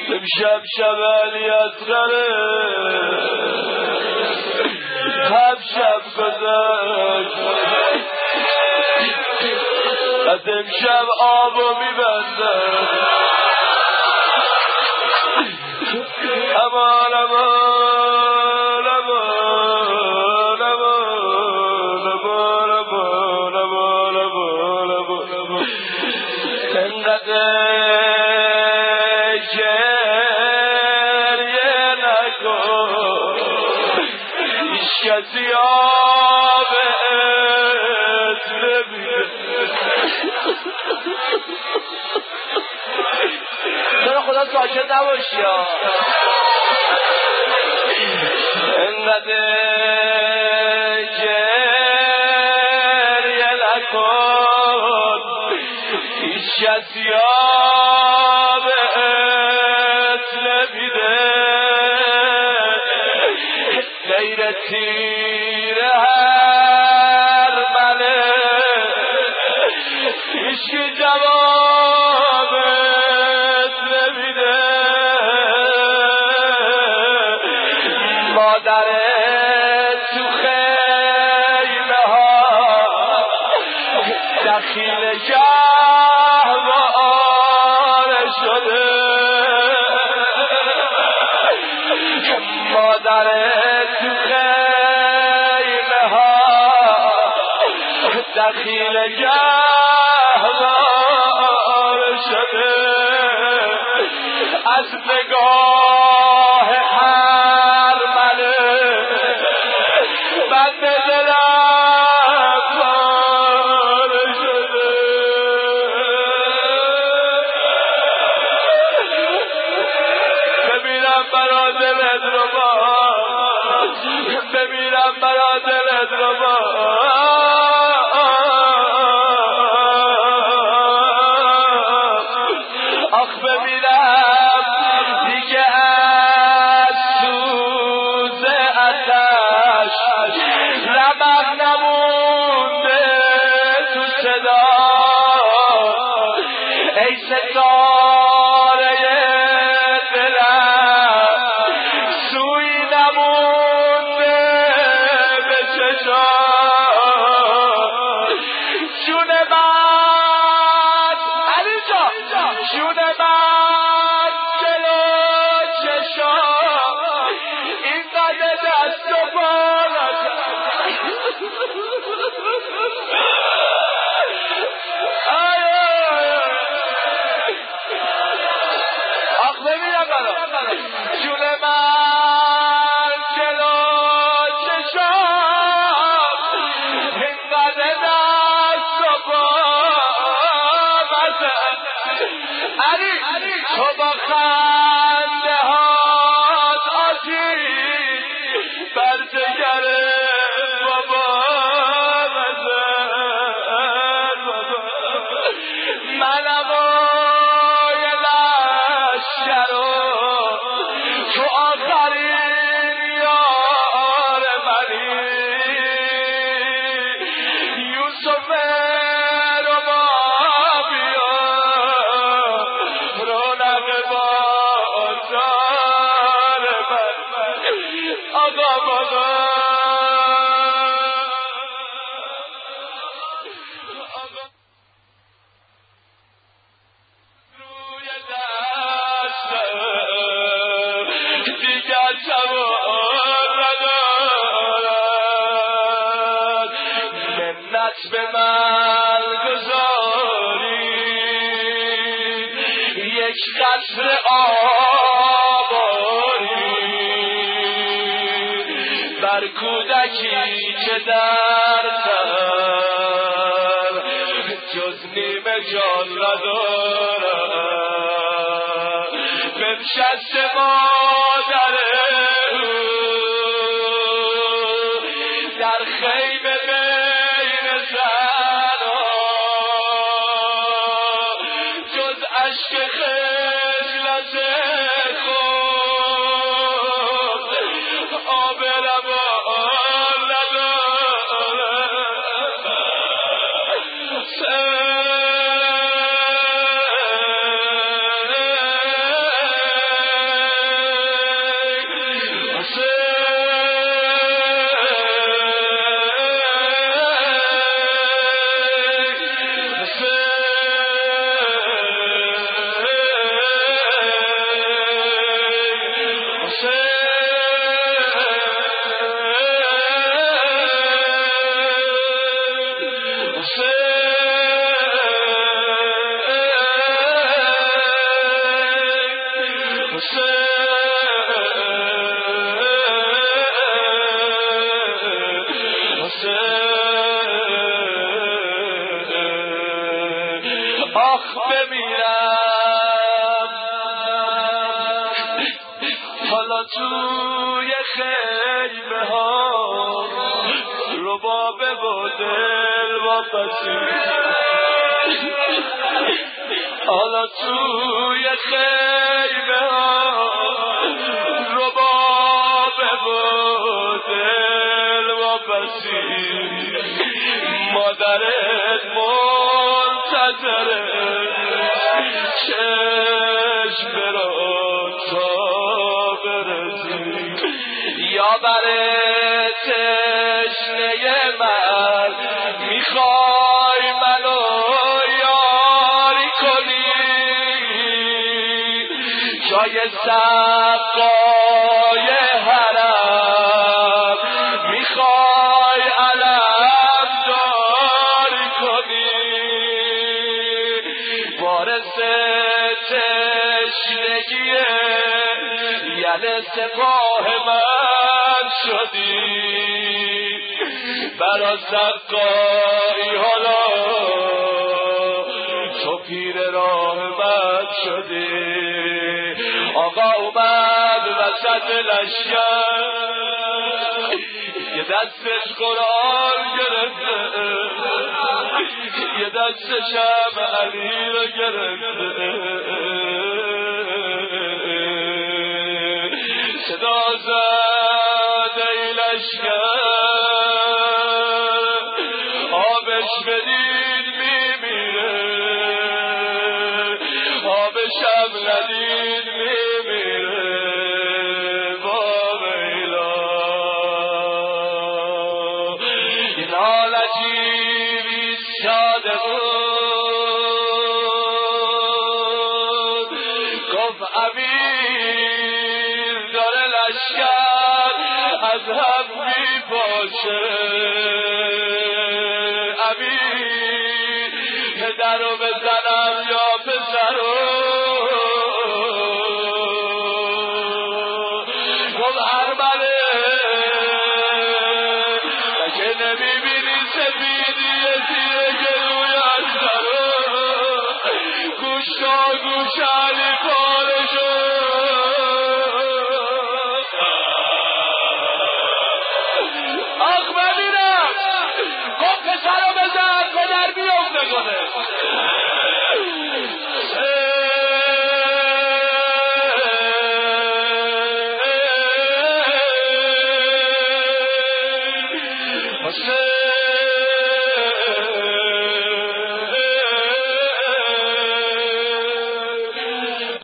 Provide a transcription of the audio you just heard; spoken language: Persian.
امشب شب علی اصغره هر شب گذشت از امشب آبو میبندم امان امان امان امان امان امان امان امان انقدر گریه نکن هیچ کسی آبت نمیده تو خدا ساکت نباشی انقدر گریه نکن هیچ کسی آبت نمیده غیر تیر هر مله هیچکی جوابت نمیده مادرت تو خیمه ها دخیل گهواره شده مادرت تو خیمه ها دخیل گهواره شده از نگاه هر مله بند دلم پاره شده بمیرم برا دلت رو با بمیرم برا دلت رو با آخ بمیرم دیگه از سوز آتش رمق نمونده تو صدا ای ستاره دلم سوی نمونده به چشام جون من علی جان جون من جلو چشام اینقدر دست و بالا آخ ببینم برا جون من جلو چشام اینقدر دست و بالا علی تو با خنده هات آتیش بر جگر بابا بزن من اقای لشکر تو آخرین یار منی یوسف رو با بیا رونق بازار من آقا بابا روی دستم دیگر توان ندارد منت به من گذاری یک قطره آباری بر کودکی که در سر جز نیمه جان ندارد بنشست مادر او در خیمه بین زنها جز اشک خجلت خود آب روان ندارد حالا توی خیمه ها ربابه و دل واپسی، حالا توی خیمه ها ربابه و دل واپسی، مادرت منتظره چشم برو تا برسی، یا برای تشنه من میخوای منو یاری کنی، جای سقای حرم میخوای علم داری کنی، وارث تشنگیه یعنی سپاه من شدی، برا سقایی حالا تو پیر راه من شدی، آقا اومد وسط لشکر یه دستش قرآن گرفته یه دستش هم علی رو گرفته، صدا زد ای لشکر آبش بدید میمیره، آبش هم ندید میمیره، با ویلا این حال عجیبی ساده بود، گفت امیر داره لشکر از هم میپاشه، امیر پدر رو بزنم یا پسر رو، گفت ارمنه که نمیبینی سفیدیه زیر گلوی اکتر رو، گوش تا گوش علی